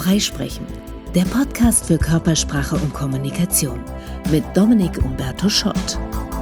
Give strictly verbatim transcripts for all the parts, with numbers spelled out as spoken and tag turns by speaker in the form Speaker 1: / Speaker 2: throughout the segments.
Speaker 1: Freisprechen, der Podcast für Körpersprache und Kommunikation mit Dominik Umberto Schott.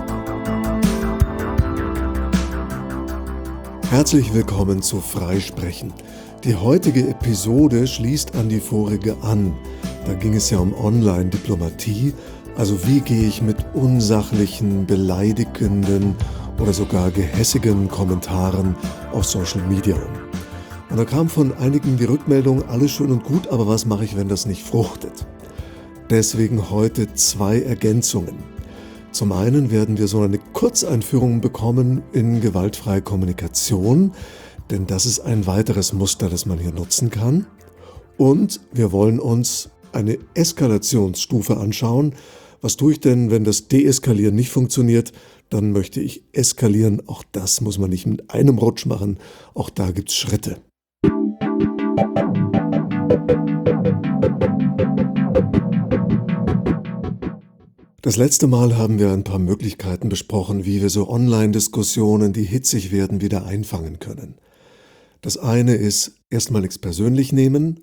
Speaker 2: Herzlich willkommen zu Freisprechen. Die heutige Episode schließt an die vorige an. Da ging es ja um Online-Diplomatie, also wie gehe ich mit unsachlichen, beleidigenden oder sogar gehässigen Kommentaren auf Social Media um. Und da kam von einigen die Rückmeldung, alles schön und gut, aber was mache ich, wenn das nicht fruchtet? Deswegen heute zwei Ergänzungen. Zum einen werden wir so eine Kurzeinführung bekommen in gewaltfreie Kommunikation, denn das ist ein weiteres Muster, das man hier nutzen kann. Und wir wollen uns eine Eskalationsstufe anschauen. Was tue ich denn, wenn das Deeskalieren nicht funktioniert? Dann möchte ich eskalieren. Auch das muss man nicht mit einem Rutsch machen. Auch da gibt es Schritte. Das letzte Mal haben wir ein paar Möglichkeiten besprochen, wie wir so Online-Diskussionen, die hitzig werden, wieder einfangen können. Das eine ist erstmal nichts persönlich nehmen,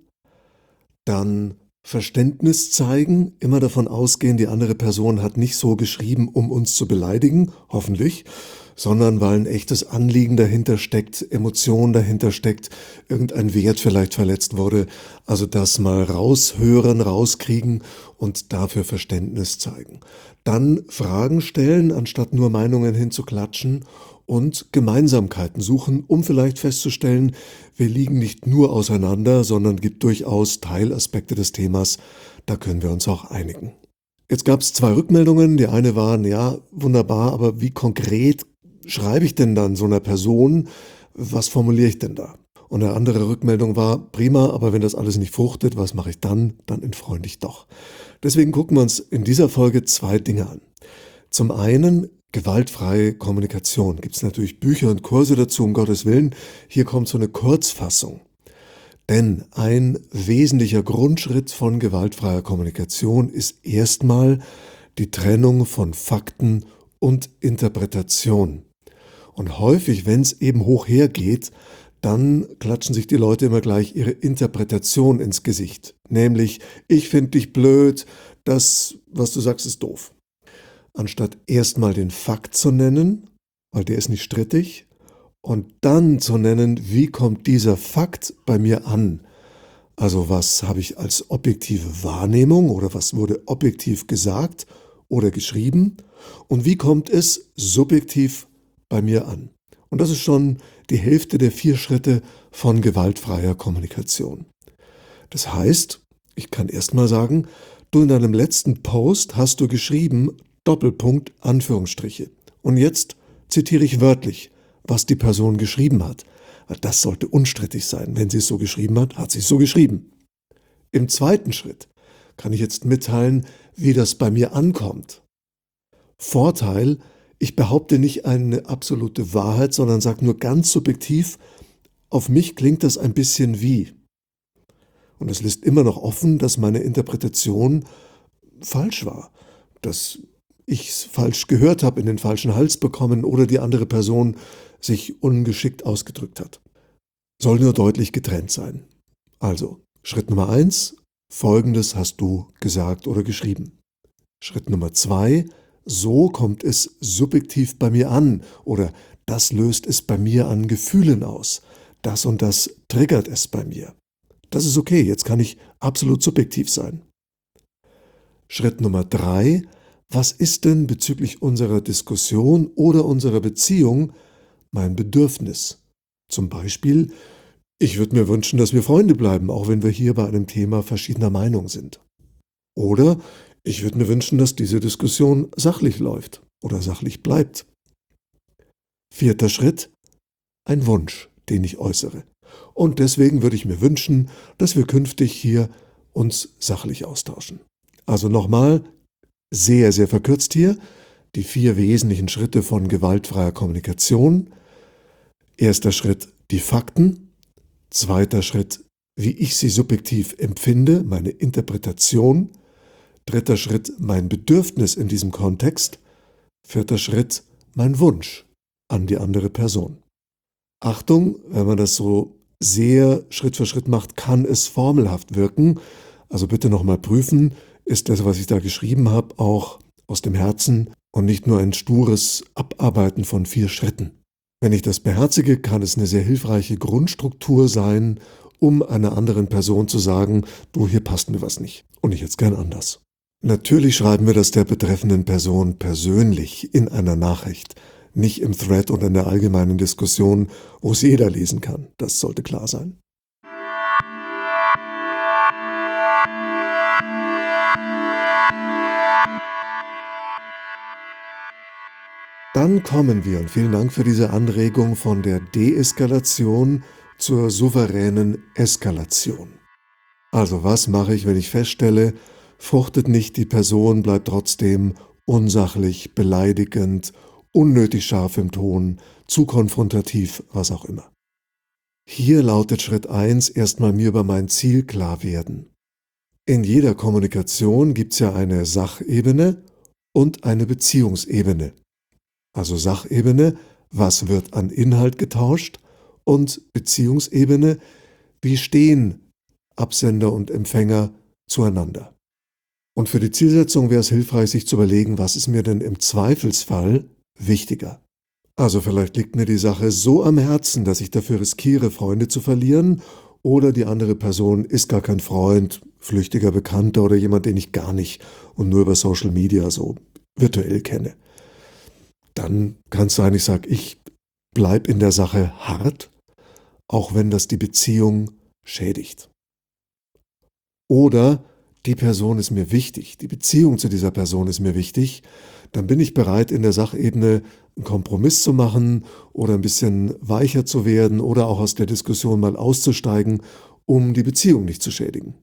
Speaker 2: dann Verständnis zeigen, immer davon ausgehen, die andere Person hat nicht so geschrieben, um uns zu beleidigen, hoffentlich, sondern weil ein echtes Anliegen dahinter steckt, Emotion dahinter steckt, irgendein Wert vielleicht verletzt wurde. Also das mal raushören, rauskriegen und dafür Verständnis zeigen. Dann Fragen stellen, anstatt nur Meinungen hinzuklatschen und Gemeinsamkeiten suchen, um vielleicht festzustellen, wir liegen nicht nur auseinander, sondern gibt durchaus Teilaspekte des Themas, da können wir uns auch einigen. Jetzt gab es zwei Rückmeldungen, die eine war, ja, wunderbar, aber wie konkret schreibe ich denn dann so einer Person, was formuliere ich denn da? Und eine andere Rückmeldung war, prima, aber wenn das alles nicht fruchtet, was mache ich dann? Dann entfreunde ich doch. Deswegen gucken wir uns in dieser Folge zwei Dinge an. Zum einen gewaltfreie Kommunikation. Gibt es natürlich Bücher und Kurse dazu, um Gottes Willen. Hier kommt so eine Kurzfassung. Denn ein wesentlicher Grundschritt von gewaltfreier Kommunikation ist erstmal die Trennung von Fakten und Interpretation. Und häufig, wenn es eben hoch hergeht, dann klatschen sich die Leute immer gleich ihre Interpretation ins Gesicht. Nämlich, ich finde dich blöd, das, was du sagst, ist doof. Anstatt erstmal den Fakt zu nennen, weil der ist nicht strittig, und dann zu nennen, wie kommt dieser Fakt bei mir an? Also was habe ich als objektive Wahrnehmung oder was wurde objektiv gesagt oder geschrieben und wie kommt es subjektiv bei mir an? Und das ist schon die Hälfte der vier Schritte von gewaltfreier Kommunikation. Das heißt, ich kann erstmal sagen, du in deinem letzten Post hast du geschrieben, Doppelpunkt, Anführungsstriche. Und jetzt zitiere ich wörtlich, was die Person geschrieben hat. Das sollte unstrittig sein. Wenn sie es so geschrieben hat, hat sie es so geschrieben. Im zweiten Schritt kann ich jetzt mitteilen, wie das bei mir ankommt. Vorteil, ich behaupte nicht eine absolute Wahrheit, sondern sage nur ganz subjektiv, auf mich klingt das ein bisschen wie. Und es lässt immer noch offen, dass meine Interpretation falsch war, dass ich es falsch gehört habe, in den falschen Hals bekommen oder die andere Person sich ungeschickt ausgedrückt hat. Soll nur deutlich getrennt sein. Also, Schritt Nummer eins, Folgendes hast du gesagt oder geschrieben. Schritt Nummer zwei, so kommt es subjektiv bei mir an oder das löst es bei mir an Gefühlen aus. Das und das triggert es bei mir. Das ist okay, jetzt kann ich absolut subjektiv sein. Schritt Nummer drei, was ist denn bezüglich unserer Diskussion oder unserer Beziehung mein Bedürfnis? Zum Beispiel, ich würde mir wünschen, dass wir Freunde bleiben, auch wenn wir hier bei einem Thema verschiedener Meinung sind. Oder ich würde mir wünschen, dass diese Diskussion sachlich läuft oder sachlich bleibt. Vierter Schritt, ein Wunsch, den ich äußere. Und deswegen würde ich mir wünschen, dass wir künftig hier uns sachlich austauschen. Also nochmal, sehr, sehr verkürzt hier, die vier wesentlichen Schritte von gewaltfreier Kommunikation. Erster Schritt, die Fakten. Zweiter Schritt, wie ich sie subjektiv empfinde, meine Interpretation. Dritter Schritt, mein Bedürfnis in diesem Kontext. Vierter Schritt, mein Wunsch an die andere Person. Achtung, wenn man das so sehr Schritt für Schritt macht, kann es formelhaft wirken. Also bitte nochmal prüfen, ist das, was ich da geschrieben habe, auch aus dem Herzen und nicht nur ein stures Abarbeiten von vier Schritten. Wenn ich das beherzige, kann es eine sehr hilfreiche Grundstruktur sein, um einer anderen Person zu sagen, du, hier passt mir was nicht und ich hätte es gern anders. Natürlich schreiben wir das der betreffenden Person persönlich in einer Nachricht, nicht im Thread oder in der allgemeinen Diskussion, wo es jeder lesen kann. Das sollte klar sein. Dann kommen wir, und vielen Dank für diese Anregung, von der Deeskalation zur souveränen Eskalation. Also was mache ich, wenn ich feststelle, fruchtet nicht, die Person bleibt trotzdem unsachlich, beleidigend, unnötig scharf im Ton, zu konfrontativ, was auch immer. Hier lautet Schritt eins erstmal mir über mein Ziel klar werden. In jeder Kommunikation gibt es ja eine Sachebene und eine Beziehungsebene. Also Sachebene, was wird an Inhalt getauscht, und Beziehungsebene, wie stehen Absender und Empfänger zueinander. Und für die Zielsetzung wäre es hilfreich, sich zu überlegen, was ist mir denn im Zweifelsfall wichtiger. Also vielleicht liegt mir die Sache so am Herzen, dass ich dafür riskiere, Freunde zu verlieren, oder die andere Person ist gar kein Freund, flüchtiger Bekannter oder jemand, den ich gar nicht und nur über Social Media so virtuell kenne. Dann kann es sein, ich sage, ich bleib in der Sache hart, auch wenn das die Beziehung schädigt. Oder die Person ist mir wichtig, die Beziehung zu dieser Person ist mir wichtig, dann bin ich bereit, in der Sachebene einen Kompromiss zu machen oder ein bisschen weicher zu werden oder auch aus der Diskussion mal auszusteigen, um die Beziehung nicht zu schädigen.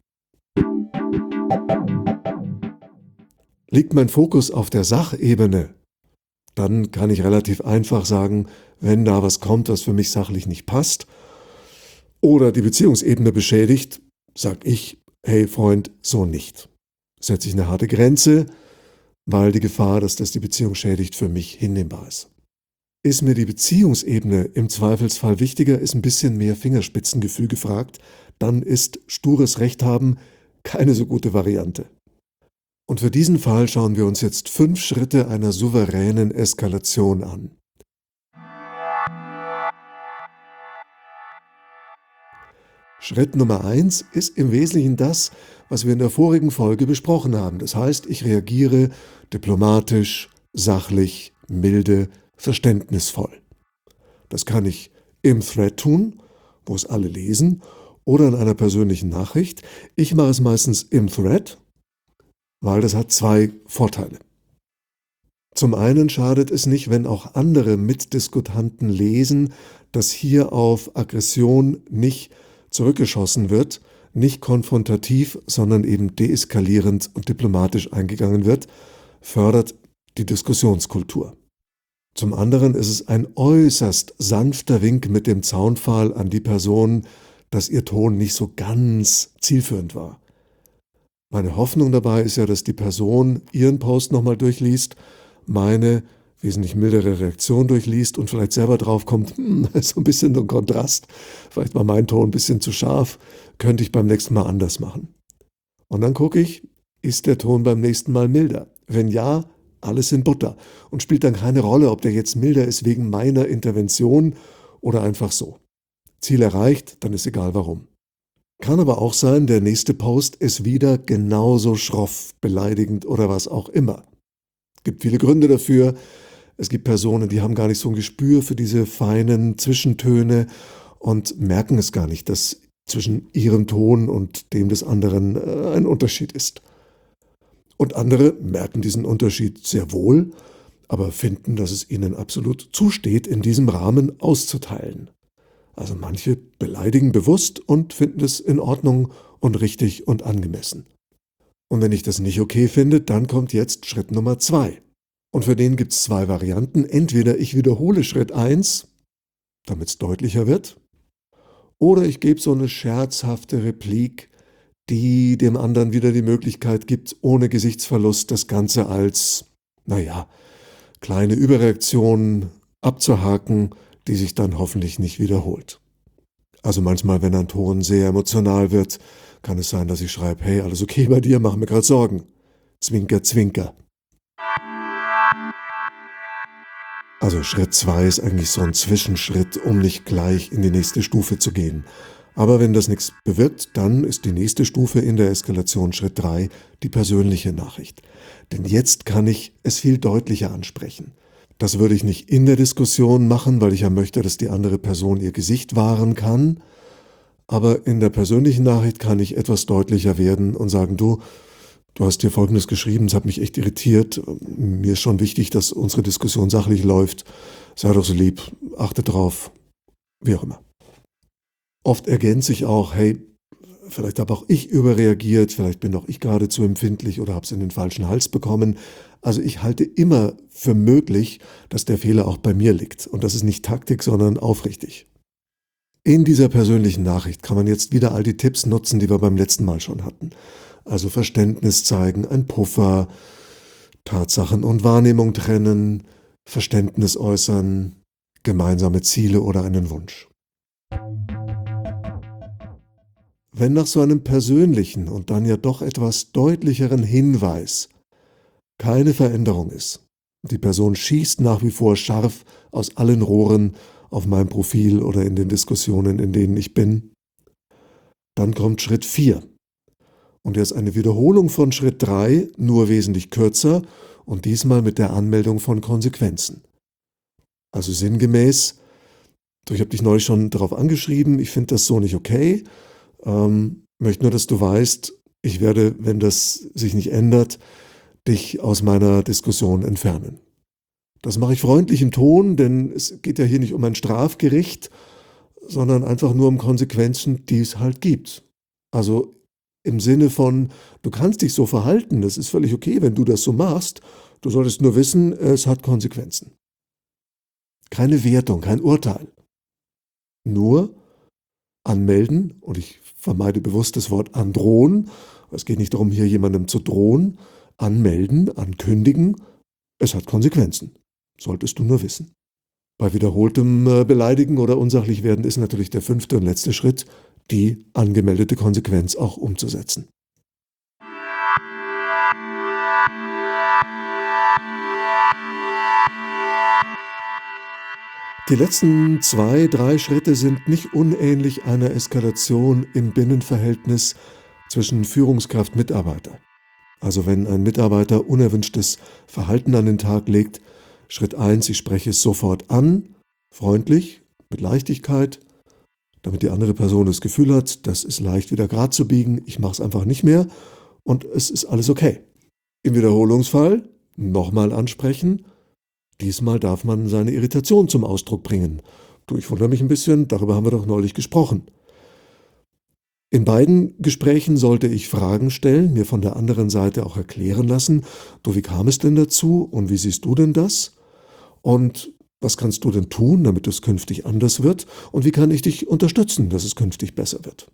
Speaker 2: Liegt mein Fokus auf der Sachebene, dann kann ich relativ einfach sagen, wenn da was kommt, was für mich sachlich nicht passt oder die Beziehungsebene beschädigt, sage ich, hey Freund, so nicht. Setze ich eine harte Grenze, weil die Gefahr, dass das die Beziehung schädigt, für mich hinnehmbar ist. Ist mir die Beziehungsebene im Zweifelsfall wichtiger, ist ein bisschen mehr Fingerspitzengefühl gefragt, dann ist stures Recht haben keine so gute Variante. Und für diesen Fall schauen wir uns jetzt fünf Schritte einer souveränen Eskalation an. Schritt Nummer eins ist im Wesentlichen das, was wir in der vorigen Folge besprochen haben. Das heißt, ich reagiere diplomatisch, sachlich, milde, verständnisvoll. Das kann ich im Thread tun, wo es alle lesen, oder in einer persönlichen Nachricht. Ich mache es meistens im Thread, weil das hat zwei Vorteile. Zum einen schadet es nicht, wenn auch andere Mitdiskutanten lesen, dass hier auf Aggression nicht zurückgeschossen wird, nicht konfrontativ, sondern eben deeskalierend und diplomatisch eingegangen wird, fördert die Diskussionskultur. Zum anderen ist es ein äußerst sanfter Wink mit dem Zaunpfahl an die Person, dass ihr Ton nicht so ganz zielführend war. Meine Hoffnung dabei ist ja, dass die Person ihren Post nochmal durchliest, meine wesentlich mildere Reaktion durchliest und vielleicht selber drauf kommt, hm, so ein bisschen so ein Kontrast, vielleicht war mein Ton ein bisschen zu scharf, könnte ich beim nächsten Mal anders machen. Und dann gucke ich, ist der Ton beim nächsten Mal milder? Wenn ja, alles in Butter und spielt dann keine Rolle, ob der jetzt milder ist wegen meiner Intervention oder einfach so. Ziel erreicht, dann ist egal warum. Kann aber auch sein, der nächste Post ist wieder genauso schroff, beleidigend oder was auch immer. Es gibt viele Gründe dafür. Es gibt Personen, die haben gar nicht so ein Gespür für diese feinen Zwischentöne und merken es gar nicht, dass zwischen ihrem Ton und dem des anderen ein Unterschied ist. Und andere merken diesen Unterschied sehr wohl, aber finden, dass es ihnen absolut zusteht, in diesem Rahmen auszuteilen. Also manche beleidigen bewusst und finden es in Ordnung und richtig und angemessen. Und wenn ich das nicht okay finde, dann kommt jetzt Schritt Nummer zwei. Und für den gibt es zwei Varianten. Entweder ich wiederhole Schritt eins, damit es deutlicher wird, oder ich gebe so eine scherzhafte Replik, die dem anderen wieder die Möglichkeit gibt, ohne Gesichtsverlust das Ganze als, naja, kleine Überreaktion abzuhaken, die sich dann hoffentlich nicht wiederholt. Also manchmal, wenn ein Ton sehr emotional wird, kann es sein, dass ich schreibe, hey, alles okay bei dir, mach mir gerade Sorgen. Zwinker, zwinker. Also Schritt zwei ist eigentlich so ein Zwischenschritt, um nicht gleich in die nächste Stufe zu gehen. Aber wenn das nichts bewirkt, dann ist die nächste Stufe in der Eskalation Schritt drei die persönliche Nachricht. Denn jetzt kann ich es viel deutlicher ansprechen. Das würde ich nicht in der Diskussion machen, weil ich ja möchte, dass die andere Person ihr Gesicht wahren kann. Aber in der persönlichen Nachricht kann ich etwas deutlicher werden und sagen, du, du hast dir Folgendes geschrieben, es hat mich echt irritiert. Mir ist schon wichtig, dass unsere Diskussion sachlich läuft. Sei doch so lieb, achte drauf, wie auch immer. Oft ergänze ich auch, hey, vielleicht habe auch ich überreagiert, vielleicht bin auch ich gerade zu empfindlich oder habe es in den falschen Hals bekommen. Also ich halte immer für möglich, dass der Fehler auch bei mir liegt. Und das ist nicht Taktik, sondern aufrichtig. In dieser persönlichen Nachricht kann man jetzt wieder all die Tipps nutzen, die wir beim letzten Mal schon hatten. Also Verständnis zeigen, ein Puffer, Tatsachen und Wahrnehmung trennen, Verständnis äußern, gemeinsame Ziele oder einen Wunsch. Wenn nach so einem persönlichen und dann ja doch etwas deutlicheren Hinweis keine Veränderung ist, die Person schießt nach wie vor scharf aus allen Rohren auf mein Profil oder in den Diskussionen, in denen ich bin, dann kommt Schritt vier. Und er ist eine Wiederholung von Schritt drei, nur wesentlich kürzer und diesmal mit der Anmeldung von Konsequenzen. Also sinngemäß, ich habe dich neulich schon darauf angeschrieben, ich finde das so nicht okay, ähm, möchte nur, dass du weißt, ich werde, wenn das sich nicht ändert, dich aus meiner Diskussion entfernen. Das mache ich freundlich im Ton, denn es geht ja hier nicht um ein Strafgericht, sondern einfach nur um Konsequenzen, die es halt gibt. Also im Sinne von, du kannst dich so verhalten, das ist völlig okay, wenn du das so machst, du solltest nur wissen, es hat Konsequenzen. Keine Wertung, kein Urteil. Nur anmelden, und ich vermeide bewusst das Wort androhen, es geht nicht darum, hier jemandem zu drohen, anmelden, ankündigen, es hat Konsequenzen. Solltest du nur wissen. Bei wiederholtem äh, Beleidigen oder unsachlich werden ist natürlich der fünfte und letzte Schritt, die angemeldete Konsequenz auch umzusetzen. Die letzten zwei, drei Schritte sind nicht unähnlich einer Eskalation im Binnenverhältnis zwischen Führungskraft und Mitarbeiter. Also wenn ein Mitarbeiter unerwünschtes Verhalten an den Tag legt, Schritt eins, ich spreche es sofort an, freundlich, mit Leichtigkeit, damit die andere Person das Gefühl hat, das ist leicht wieder gerade zu biegen, ich mache es einfach nicht mehr und es ist alles okay. Im Wiederholungsfall nochmal ansprechen, diesmal darf man seine Irritation zum Ausdruck bringen. Du, ich wundere mich ein bisschen, darüber haben wir doch neulich gesprochen. In beiden Gesprächen sollte ich Fragen stellen, mir von der anderen Seite auch erklären lassen, du, wie kam es denn dazu und wie siehst du denn das? Und was kannst du denn tun, damit es künftig anders wird? Und wie kann ich dich unterstützen, dass es künftig besser wird?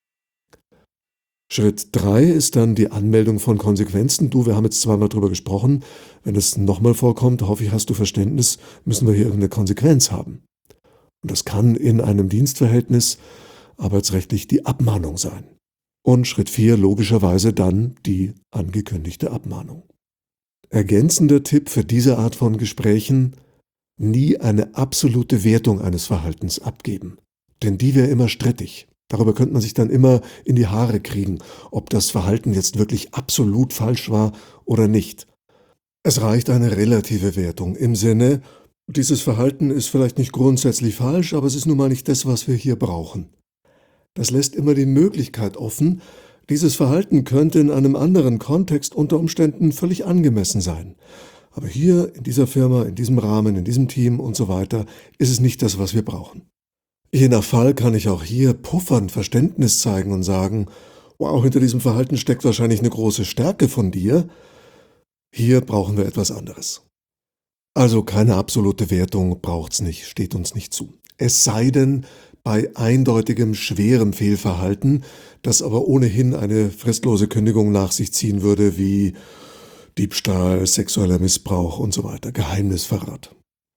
Speaker 2: Schritt drei ist dann die Anmeldung von Konsequenzen. Du, wir haben jetzt zweimal drüber gesprochen. Wenn es nochmal vorkommt, hoffe ich, hast du Verständnis, müssen wir hier irgendeine Konsequenz haben. Und das kann in einem Dienstverhältnis arbeitsrechtlich die Abmahnung sein. Und Schritt vier logischerweise dann die angekündigte Abmahnung. Ergänzender Tipp für diese Art von Gesprächen: nie eine absolute Wertung eines Verhaltens abgeben. Denn die wäre immer strittig. Darüber könnte man sich dann immer in die Haare kriegen, ob das Verhalten jetzt wirklich absolut falsch war oder nicht. Es reicht eine relative Wertung im Sinne, dieses Verhalten ist vielleicht nicht grundsätzlich falsch, aber es ist nun mal nicht das, was wir hier brauchen. Das lässt immer die Möglichkeit offen, dieses Verhalten könnte in einem anderen Kontext unter Umständen völlig angemessen sein. Aber hier, in dieser Firma, in diesem Rahmen, in diesem Team und so weiter, ist es nicht das, was wir brauchen. Je nach Fall kann ich auch hier puffern, Verständnis zeigen und sagen, wow, hinter diesem Verhalten steckt wahrscheinlich eine große Stärke von dir. Hier brauchen wir etwas anderes. Also keine absolute Wertung braucht's nicht, steht uns nicht zu. Es sei denn, bei eindeutigem, schwerem Fehlverhalten, das aber ohnehin eine fristlose Kündigung nach sich ziehen würde, wie Diebstahl, sexueller Missbrauch und so weiter, Geheimnisverrat.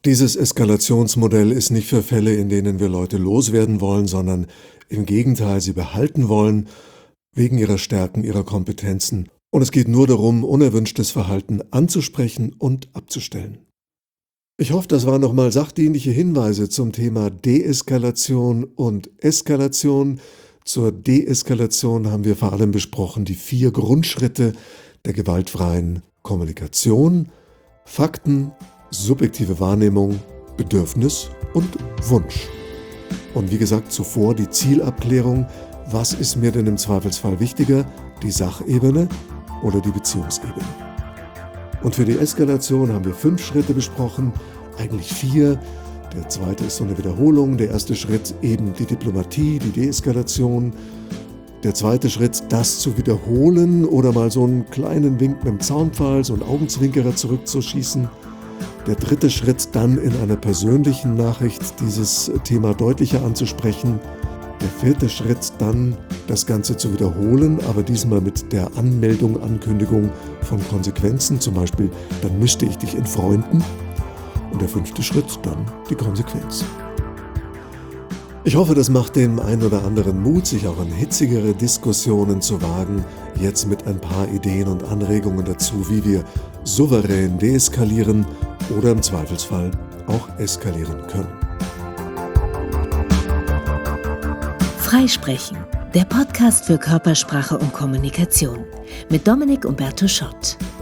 Speaker 2: Dieses Eskalationsmodell ist nicht für Fälle, in denen wir Leute loswerden wollen, sondern im Gegenteil sie behalten wollen, wegen ihrer Stärken, ihrer Kompetenzen. Und es geht nur darum, unerwünschtes Verhalten anzusprechen und abzustellen. Ich hoffe, das waren nochmal sachdienliche Hinweise zum Thema Deeskalation und Eskalation. Zur Deeskalation haben wir vor allem besprochen die vier Grundschritte der gewaltfreien Kommunikation: Fakten, subjektive Wahrnehmung, Bedürfnis und Wunsch. Und wie gesagt, zuvor die Zielabklärung: Was ist mir denn im Zweifelsfall wichtiger, die Sachebene oder die Beziehungsebene? Und für die Eskalation haben wir fünf Schritte besprochen, eigentlich vier. Der zweite ist so eine Wiederholung. Der erste Schritt eben die Diplomatie, die Deeskalation. Der zweite Schritt, das zu wiederholen oder mal so einen kleinen Wink mit dem Zaunpfahl, so einen Augenzwinkerer zurückzuschießen. Der dritte Schritt, dann in einer persönlichen Nachricht dieses Thema deutlicher anzusprechen. Der vierte Schritt, dann das Ganze zu wiederholen, aber diesmal mit der Anmeldung, Ankündigung von Konsequenzen, zum Beispiel, dann müsste ich dich entfreunden. Und der fünfte Schritt, dann die Konsequenz. Ich hoffe, das macht dem einen oder anderen Mut, sich auch an hitzigere Diskussionen zu wagen, jetzt mit ein paar Ideen und Anregungen dazu, wie wir souverän deeskalieren oder im Zweifelsfall auch eskalieren können.
Speaker 1: Freisprechen, der Podcast für Körpersprache und Kommunikation mit Dominik Umberto Schott.